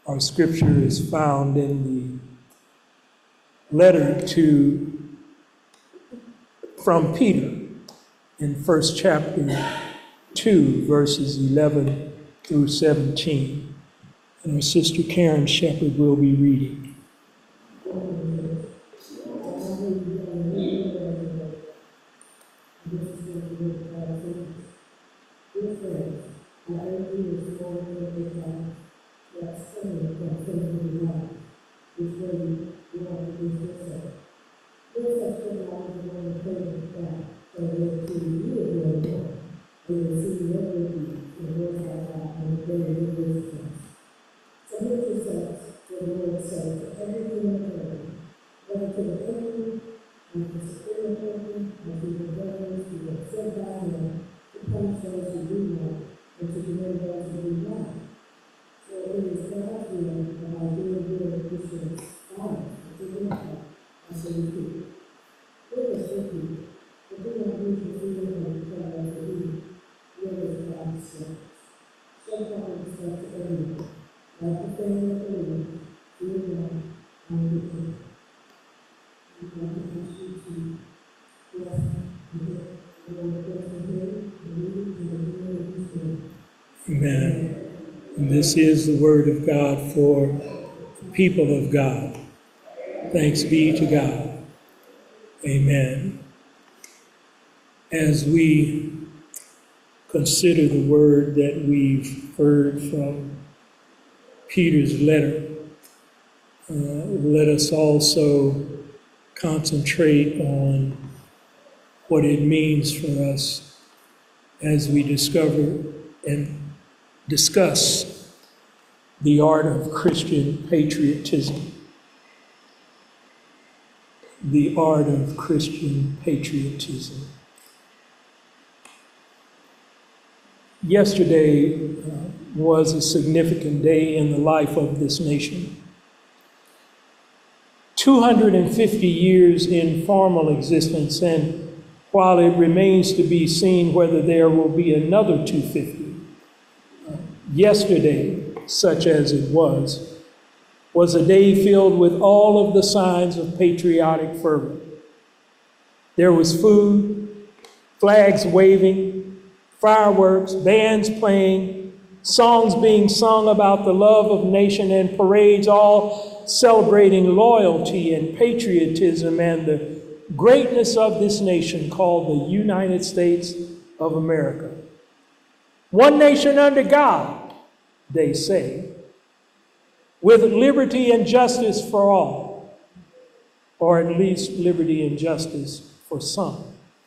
Our scripture is found in the letter from Peter in 1 chapter 2, verses 11 through 17. And our sister Karen Shepherd will be reading. Amen. And this is the word of God for the people of God. Thanks be to God. Amen. As we consider the word that we've heard from Peter's letter, let us also concentrate on what it means for us as we discover and discuss the art of Christian patriotism. The art of Christian patriotism. Yesterday was a significant day in the life of this nation. 250 years in formal existence, and while it remains to be seen whether there will be another 250, yesterday, such as it was a day filled with all of the signs of patriotic fervor. There was food, flags waving, fireworks, bands playing, songs being sung about the love of nation, and parades all celebrating loyalty and patriotism and the greatness of this nation called the United States of America. One nation under God, they say, with liberty and justice for all, or at least liberty and justice for some.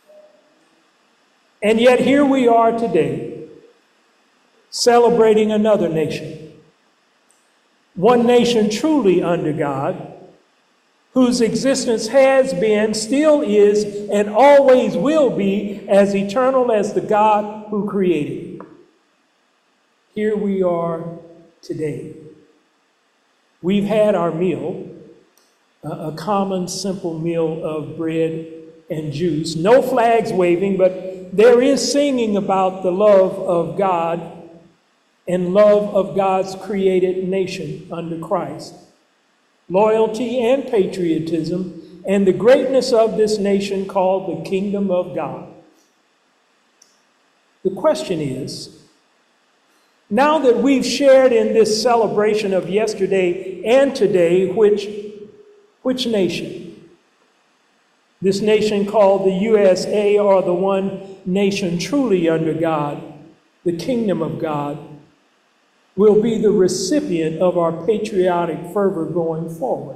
And yet here we are today, celebrating another nation. One nation truly under God, whose existence has been, still is, and always will be as eternal as the God who created it. Here we are today. We've had our meal, a common simple meal of bread and juice. No flags waving, but there is singing about the love of God and love of God's created nation under Christ. Loyalty and patriotism and the greatness of this nation called the kingdom of God. The question is, now that we've shared in this celebration of yesterday and today, which nation? This nation called the USA, or the one nation truly under God, the kingdom of God, will be the recipient of our patriotic fervor going forward.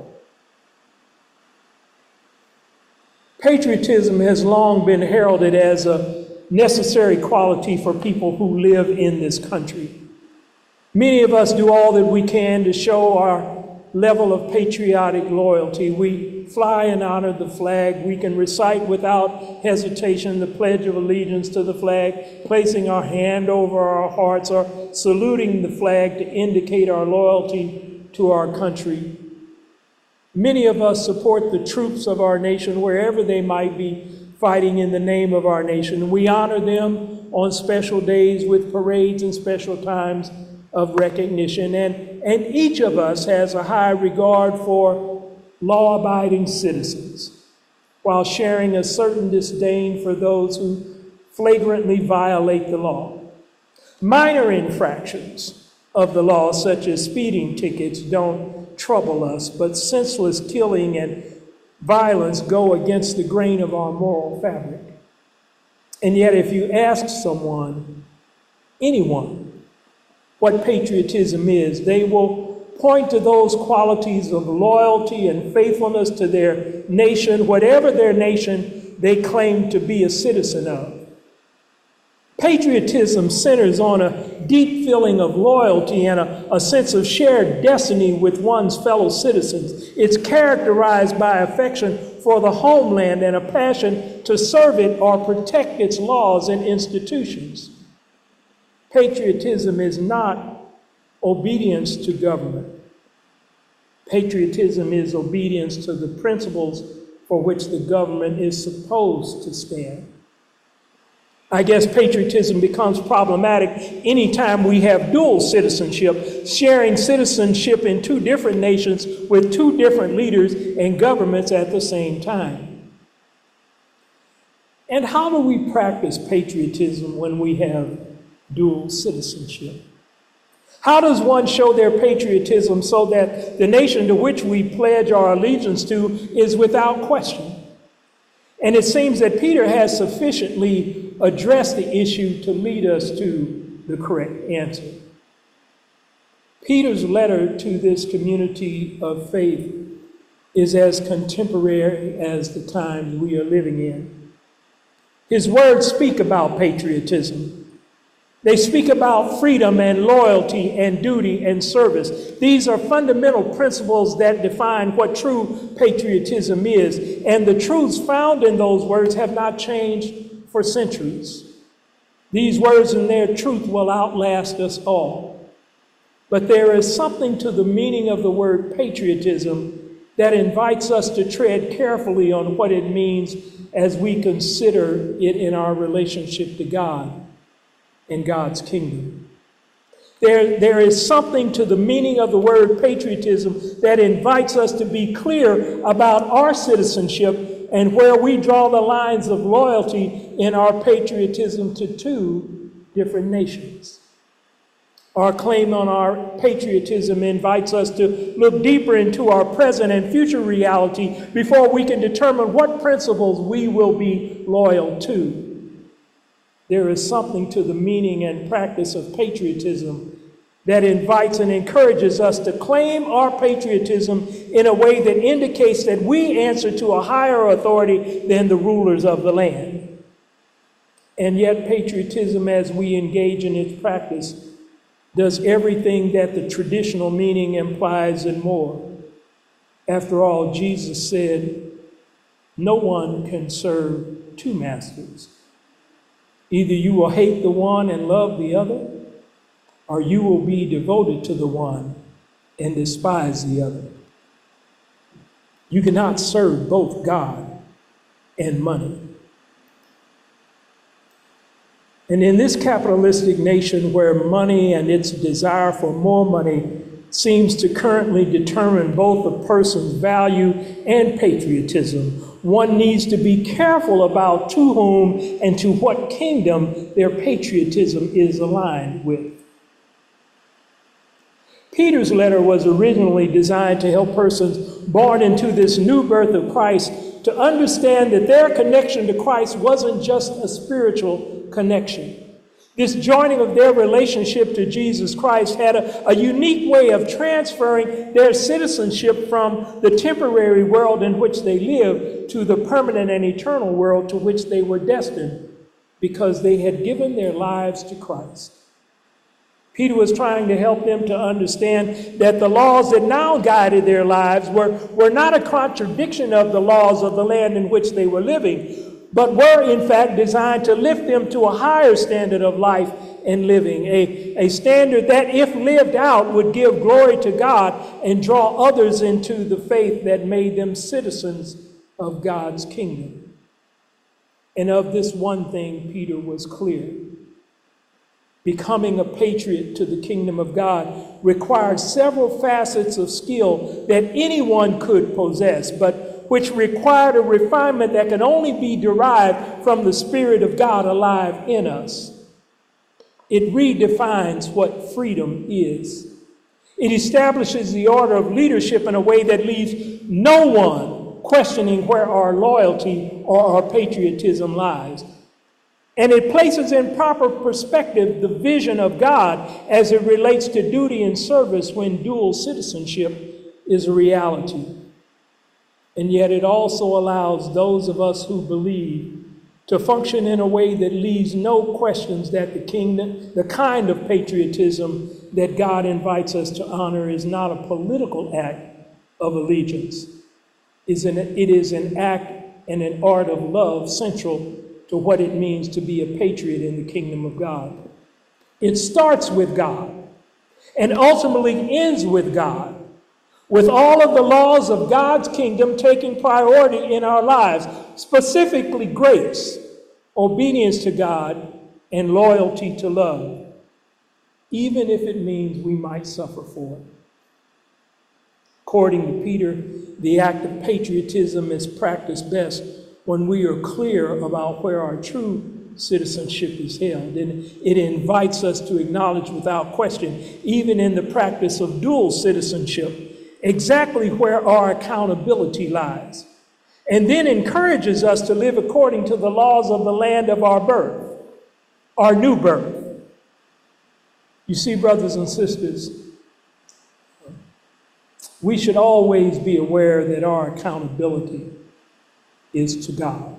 Patriotism has long been heralded as a necessary quality for people who live in this country. Many of us do all that we can to show our level of patriotic loyalty. We fly and honor the flag. We can recite without hesitation the Pledge of Allegiance to the flag, placing our hand over our hearts or saluting the flag to indicate our loyalty to our country. Many of us support the troops of our nation wherever they might be fighting in the name of our nation. We honor them on special days with parades and special times of recognition. And each of us has a high regard for law-abiding citizens, while sharing a certain disdain for those who flagrantly violate the law. Minor infractions of the law, such as speeding tickets, don't trouble us, but senseless killing and violence go against the grain of our moral fabric. And yet, if you ask someone, anyone, what patriotism is, they will point to those qualities of loyalty and faithfulness to their nation, whatever their nation they claim to be a citizen of. Patriotism centers on a deep feeling of loyalty and a sense of shared destiny with one's fellow citizens. It's characterized by affection for the homeland and a passion to serve it or protect its laws and institutions. Patriotism is not obedience to government. Patriotism is obedience to the principles for which the government is supposed to stand. I guess patriotism becomes problematic anytime we have dual citizenship, sharing citizenship in two different nations with two different leaders and governments at the same time. And how do we practice patriotism when we have dual citizenship? How does one show their patriotism so that the nation to which we pledge our allegiance to is without question? And it seems that Peter has sufficiently addressed the issue to lead us to the correct answer. Peter's letter to this community of faith is as contemporary as the times we are living in. His words speak about patriotism. They speak about freedom and loyalty and duty and service. These are fundamental principles that define what true patriotism is. And the truths found in those words have not changed for centuries. These words and their truth will outlast us all. But there is something to the meaning of the word patriotism that invites us to tread carefully on what it means as we consider it in our relationship to God and God's kingdom. There is something to the meaning of the word patriotism that invites us to be clear about our citizenship and where we draw the lines of loyalty in our patriotism to two different nations. Our claim on our patriotism invites us to look deeper into our present and future reality before we can determine what principles we will be loyal to. There is something to the meaning and practice of patriotism that invites and encourages us to claim our patriotism in a way that indicates that we answer to a higher authority than the rulers of the land. And yet patriotism, as we engage in its practice, does everything that the traditional meaning implies and more. After all, Jesus said, "No one can serve two masters. Either you will hate the one and love the other, or you will be devoted to the one and despise the other." You cannot serve both God and money. And in this capitalistic nation where money and its desire for more money seems to currently determine both a person's value and patriotism, one needs to be careful about to whom and to what kingdom their patriotism is aligned with. Peter's letter was originally designed to help persons born into this new birth of Christ to understand that their connection to Christ wasn't just a spiritual connection. This joining of their relationship to Jesus Christ had a unique way of transferring their citizenship from the temporary world in which they live to the permanent and eternal world to which they were destined because they had given their lives to Christ. Peter was trying to help them to understand that the laws that now guided their lives were not a contradiction of the laws of the land in which they were living, but were in fact designed to lift them to a higher standard of life and living, a standard that, if lived out, would give glory to God and draw others into the faith that made them citizens of God's kingdom. And of this one thing, Peter was clear. Becoming a patriot to the kingdom of God requires several facets of skill that anyone could possess, but which required a refinement that can only be derived from the Spirit of God alive in us. It redefines what freedom is. It establishes the order of leadership in a way that leaves no one questioning where our loyalty or our patriotism lies. And it places in proper perspective the vision of God as it relates to duty and service when dual citizenship is a reality. And yet it also allows those of us who believe to function in a way that leaves no questions that the kind of patriotism that God invites us to honor is not a political act of allegiance. It is an act and an art of love central to what it means to be a patriot in the kingdom of God. It starts with God and ultimately ends with God, with all of the laws of God's kingdom taking priority in our lives, specifically grace, obedience to God, and loyalty to love, even if it means we might suffer for it. According to Peter, the act of patriotism is practiced best when we are clear about where our true citizenship is held. And it invites us to acknowledge without question, even in the practice of dual citizenship, exactly where our accountability lies. And then encourages us to live according to the laws of the land of our birth, our new birth. You see, brothers and sisters, we should always be aware that our accountability is to God.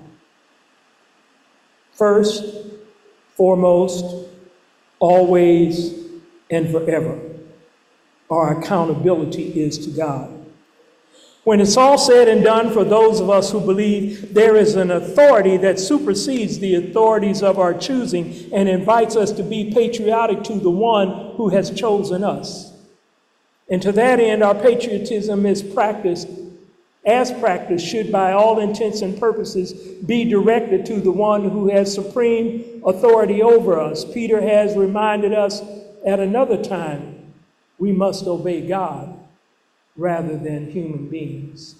First, foremost, always, and forever, our accountability is to God. When it's all said and done, for those of us who believe, there is an authority that supersedes the authorities of our choosing and invites us to be patriotic to the one who has chosen us. And to that end, our patriotism is practiced should by all intents and purposes be directed to the one who has supreme authority over us. Peter has reminded us at another time, we must obey God rather than human beings.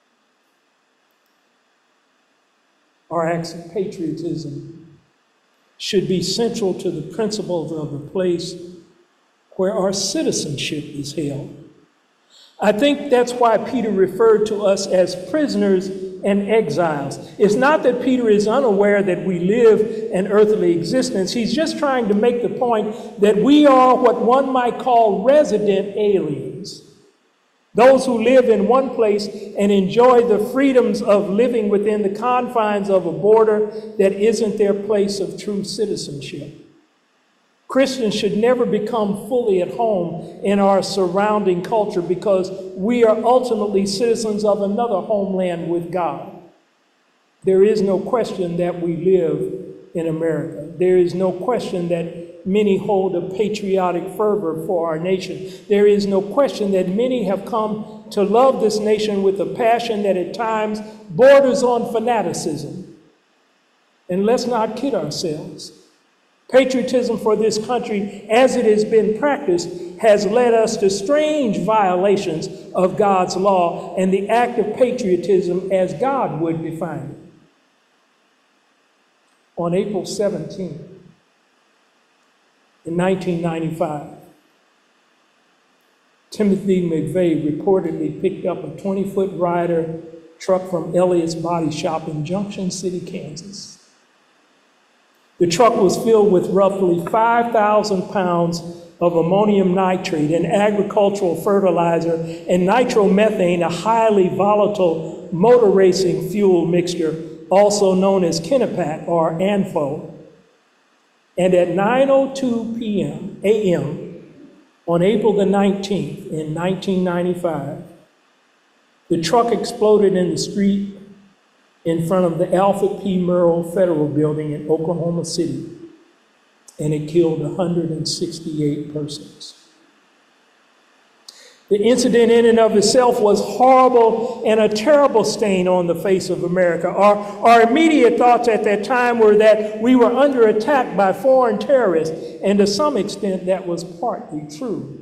Our acts of patriotism should be central to the principles of the place where our citizenship is held. I think that's why Peter referred to us as prisoners and exiles. It's not that Peter is unaware that we live an earthly existence. He's just trying to make the point that we are what one might call resident aliens. Those who live in one place and enjoy the freedoms of living within the confines of a border that isn't their place of true citizenship. Christians should never become fully at home in our surrounding culture because we are ultimately citizens of another homeland with God. There is no question that we live in America. There is no question that many hold a patriotic fervor for our nation. There is no question that many have come to love this nation with a passion that at times borders on fanaticism. And let's not kid ourselves. Patriotism for this country, as it has been practiced, has led us to strange violations of God's law and the act of patriotism as God would define it. On April 17, in 1995, Timothy McVeigh reportedly picked up a 20-foot Ryder truck from Elliott's Body Shop in Junction City, Kansas. The truck was filled with roughly 5,000 pounds of ammonium nitrate, an agricultural fertilizer, and nitromethane, a highly volatile motor racing fuel mixture, also known as Kennepack or ANFO. And at 9:02 a.m. on April the 19th in 1995, the truck exploded in the street in front of the Alfred P. Murrow Federal Building in Oklahoma City, and it killed 168 persons. The incident in and of itself was horrible and a terrible stain on the face of America. Our immediate thoughts at that time were that we were under attack by foreign terrorists, and to some extent that was partly true.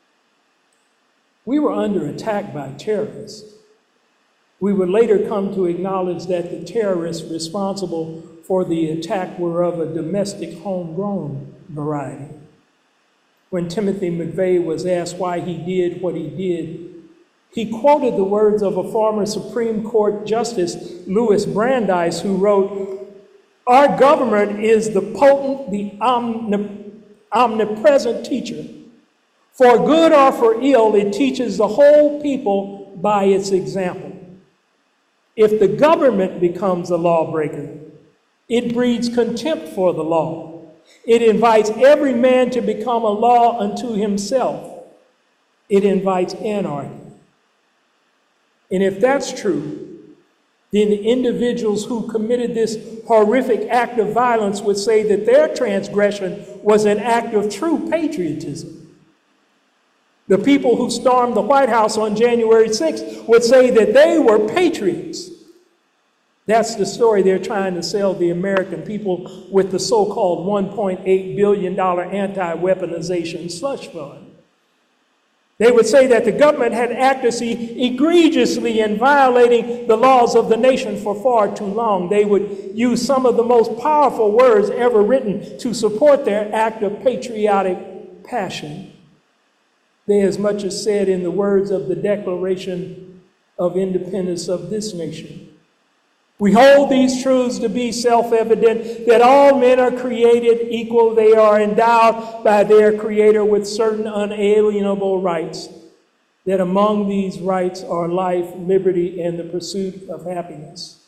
We were under attack by terrorists. We would later come to acknowledge that the terrorists responsible for the attack were of a domestic, homegrown variety. When Timothy McVeigh was asked why he did what he did, he quoted the words of a former Supreme Court Justice, Louis Brandeis, who wrote, "Our government is the potent, the omnipresent teacher. For good or for ill, it teaches the whole people by its example. If the government becomes a lawbreaker, it breeds contempt for the law. It invites every man to become a law unto himself. It invites anarchy." And if that's true, then the individuals who committed this horrific act of violence would say that their transgression was an act of true patriotism. The people who stormed the White House on January 6th would say that they were patriots. That's the story they're trying to sell the American people with the so-called $1.8 billion anti-weaponization slush fund. They would say that the government had acted egregiously in violating the laws of the nation for far too long. They would use some of the most powerful words ever written to support their act of patriotic passion. They as much as said in the words of the Declaration of Independence of this nation, "We hold these truths to be self-evident, that all men are created equal. They are endowed by their Creator with certain unalienable rights, that among these rights are life, liberty, and the pursuit of happiness.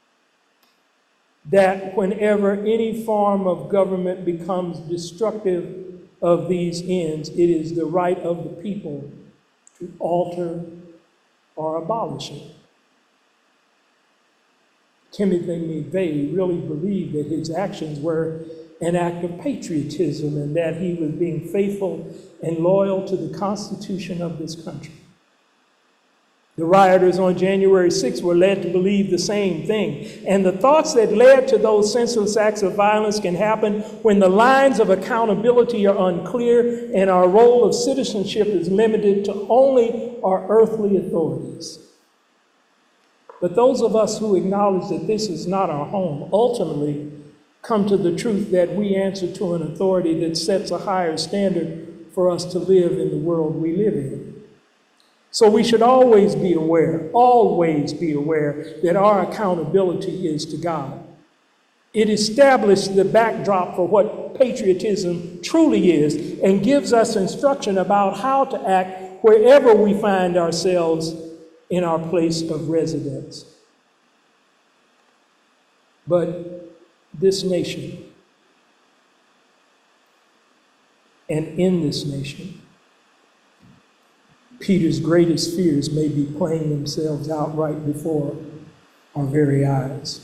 That whenever any form of government becomes destructive of these ends, it is the right of the people to alter or abolish it." Timothy McVeigh really believed that his actions were an act of patriotism and that he was being faithful and loyal to the Constitution of this country. The rioters on January 6th were led to believe the same thing. And the thoughts that led to those senseless acts of violence can happen when the lines of accountability are unclear and our role of citizenship is limited to only our earthly authorities. But those of us who acknowledge that this is not our home ultimately come to the truth that we answer to an authority that sets a higher standard for us to live in the world we live in. So we should always be aware that our accountability is to God. It established the backdrop for what patriotism truly is and gives us instruction about how to act wherever we find ourselves in our place of residence. But this nation, and in this nation, Peter's greatest fears may be playing themselves out right before our very eyes.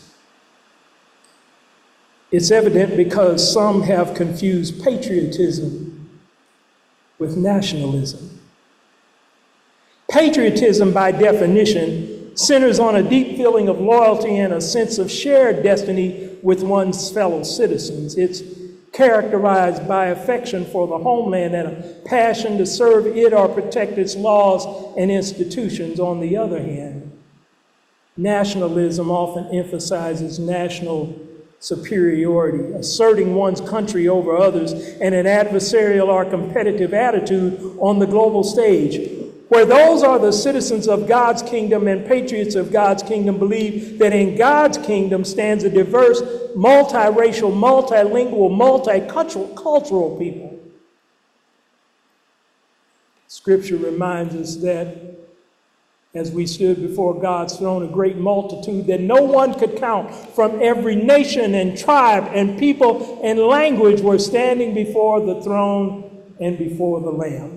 It's evident because some have confused patriotism with nationalism. Patriotism, by definition, centers on a deep feeling of loyalty and a sense of shared destiny with one's fellow citizens. It's characterized by affection for the homeland and a passion to serve it or protect its laws and institutions. On the other hand, nationalism often emphasizes national superiority, asserting one's country over others, and an adversarial or competitive attitude on the global stage. Where those are the citizens of God's kingdom and patriots of God's kingdom believe that in God's kingdom stands a diverse, multiracial, multilingual, multicultural people. Scripture reminds us that as we stood before God's throne, a great multitude that no one could count from every nation and tribe and people and language were standing before the throne and before the Lamb.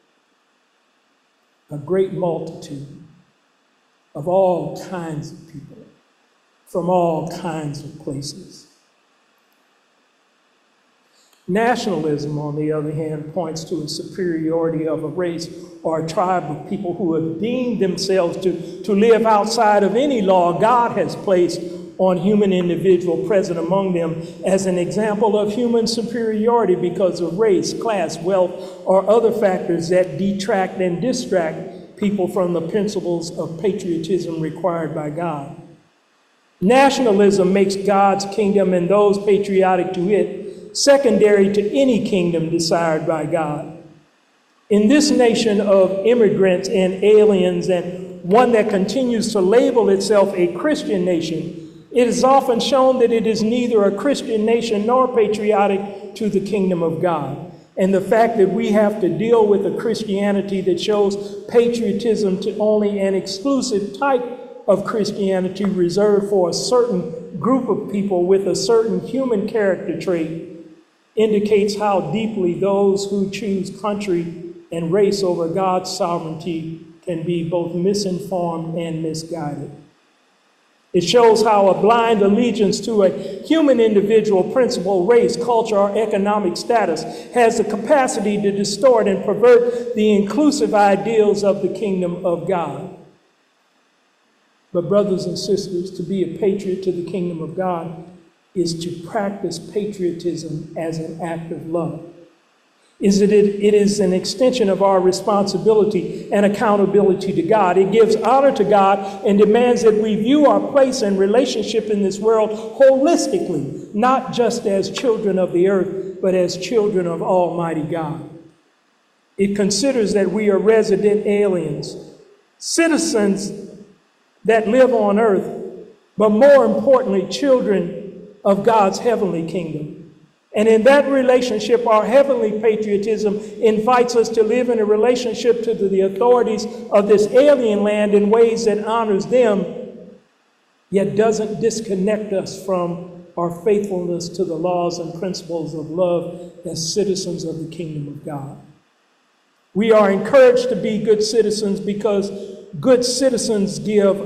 A great multitude of all kinds of people from all kinds of places. Nationalism, on the other hand, points to a superiority of a race or a tribe of people who have deemed themselves to live outside of any law God has placed on human individual present among them as an example of human superiority because of race, class, wealth, or other factors that detract and distract people from the principles of patriotism required by God. Nationalism makes God's kingdom and those patriotic to it secondary to any kingdom desired by God. In this nation of immigrants and aliens, and one that continues to label itself a Christian nation, it is often shown that it is neither a Christian nation nor patriotic to the kingdom of God. And the fact that we have to deal with a Christianity that shows patriotism to only an exclusive type of Christianity reserved for a certain group of people with a certain human character trait indicates how deeply those who choose country and race over God's sovereignty can be both misinformed and misguided. It shows how a blind allegiance to a human individual principle, race, culture, or economic status has the capacity to distort and pervert the inclusive ideals of the kingdom of God. But brothers and sisters, to be a patriot to the kingdom of God is to practice patriotism as an act of love. It is an extension of our responsibility and accountability to God. It gives honor to God and demands that we view our place and relationship in this world holistically, not just as children of the earth, but as children of Almighty God. It considers that we are resident aliens, citizens that live on earth, but more importantly, children of God's heavenly kingdom. And in that relationship, our heavenly patriotism invites us to live in a relationship to the authorities of this alien land in ways that honors them, yet doesn't disconnect us from our faithfulness to the laws and principles of love as citizens of the kingdom of God. We are encouraged to be good citizens because good citizenship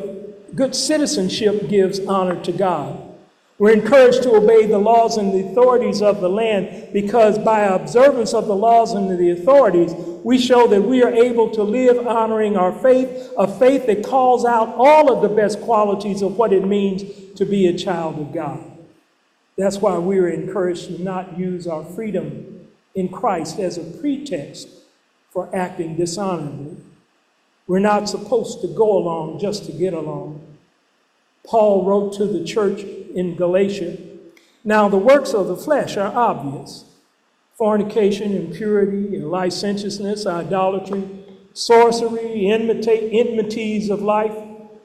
gives honor to God. We're encouraged to obey the laws and the authorities of the land because by observance of the laws and the authorities, we show that we are able to live honoring our faith, a faith that calls out all of the best qualities of what it means to be a child of God. That's why we are encouraged to not use our freedom in Christ as a pretext for acting dishonorably. We're not supposed to go along just to get along. Paul wrote to the church in Galatia, "Now the works of the flesh are obvious: fornication, impurity, licentiousness, idolatry, sorcery, enmities of life.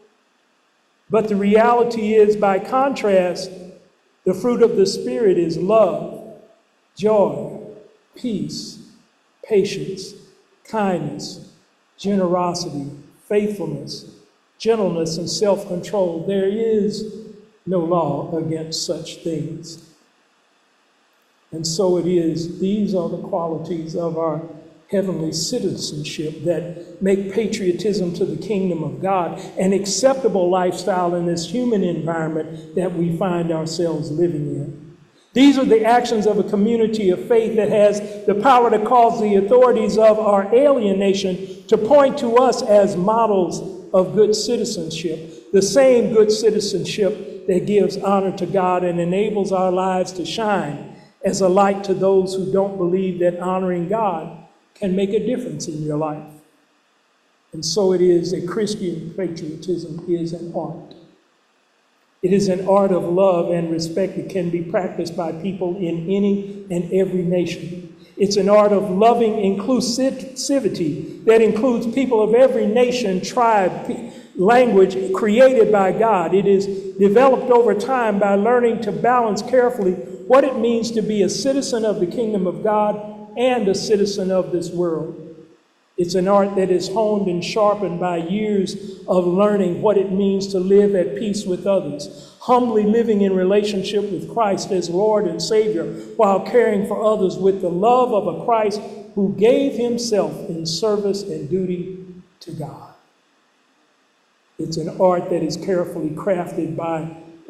But the reality is, by contrast, the fruit of the Spirit is love, joy, peace, patience, kindness, generosity, faithfulness, gentleness, and self-control. There is no law against such things." And so it is. These are the qualities of our heavenly citizenship that make patriotism to the kingdom of God an acceptable lifestyle in this human environment that we find ourselves living in. These are the actions of a community of faith that has the power to cause the authorities of our alien nation to point to us as models of good citizenship, the same good citizenship that gives honor to God and enables our lives to shine as a light to those who don't believe that honoring God can make a difference in your life. And so it is that Christian patriotism is an art. It is an art of love and respect that can be practiced by people in any and every nation. It's an art of loving inclusivity that includes people of every nation, tribe, language created by God. It is developed over time by learning to balance carefully what it means to be a citizen of the kingdom of God and a citizen of this world. It's an art that is honed and sharpened by years of learning what it means to live at peace with others, humbly living in relationship with Christ as Lord and Savior, while caring for others with the love of a Christ who gave himself in service and duty to God. It's an art that is carefully crafted by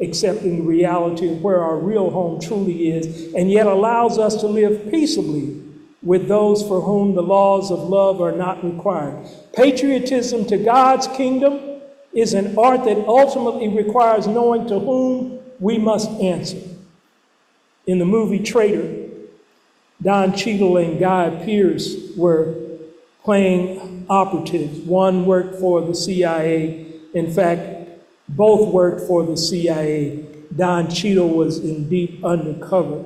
accepting the reality of where our real home truly is, and yet allows us to live peaceably with those for whom the laws of love are not required. Patriotism to God's kingdom is an art that ultimately requires knowing to whom we must answer. In the movie Traitor, Don Cheadle and Guy Pearce were playing operatives. One worked for the CIA. In fact, both worked for the CIA. Don Cheadle was in deep undercover.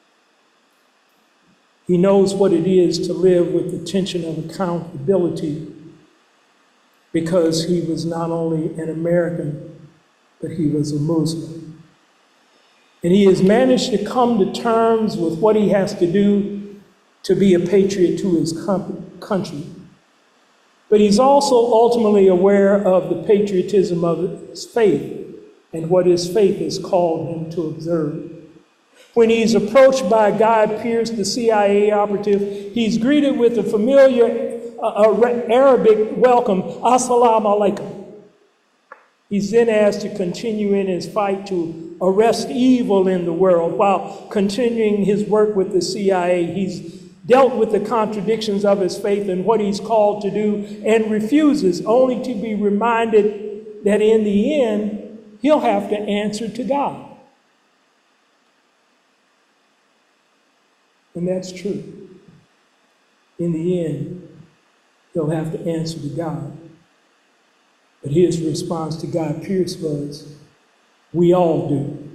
He knows what it is to live with the tension of accountability because he was not only an American, but he was a Muslim. And he has managed to come to terms with what he has to do to be a patriot to his country. But he's also ultimately aware of the patriotism of his faith and what his faith has called him to observe. When he's approached by Guy Pearce, the CIA operative, he's greeted with a familiar Arabic welcome, Assalamu alaikum. He's then asked to continue in his fight to arrest evil in the world while continuing his work with the CIA. He's dealt with the contradictions of his faith and what he's called to do and refuses, only to be reminded that in the end, he'll have to answer to God. And that's true. In the end, he'll have to answer to God. But his response to Guy Pearce was, we all do.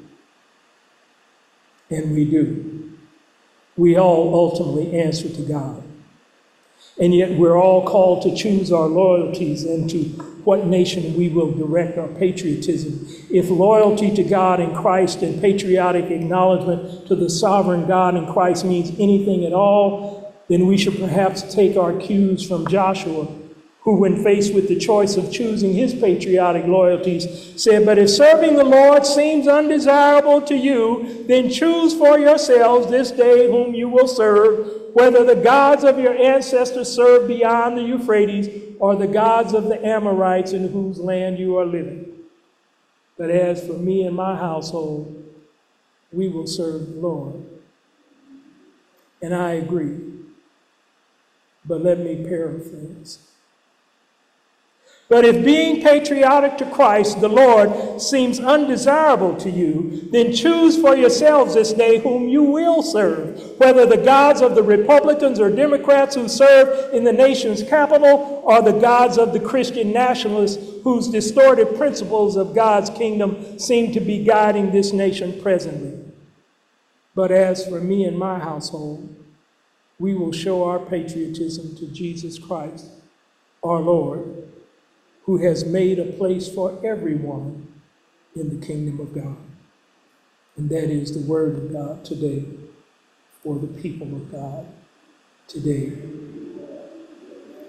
And we do. We all ultimately answer to God. And yet we're all called to choose our loyalties and to what nation we will direct our patriotism. If loyalty to God in Christ and patriotic acknowledgement to the sovereign God in Christ means anything at all, then we should perhaps take our cues from Joshua, who, when faced with the choice of choosing his patriotic loyalties, said, "But if serving the Lord seems undesirable to you, then choose for yourselves this day whom you will serve, whether the gods of your ancestors served beyond the Euphrates or the gods of the Amorites in whose land you are living. But as for me and my household, we will serve the Lord." And I agree. But let me paraphrase. But if being patriotic to Christ, the Lord, seems undesirable to you, then choose for yourselves this day whom you will serve, whether the gods of the Republicans or Democrats who serve in the nation's capital, or the gods of the Christian nationalists whose distorted principles of God's kingdom seem to be guiding this nation presently. But as for me and my household, we will show our patriotism to Jesus Christ, our Lord, who has made a place for everyone in the kingdom of God. And that is the word of God today for the people of God today.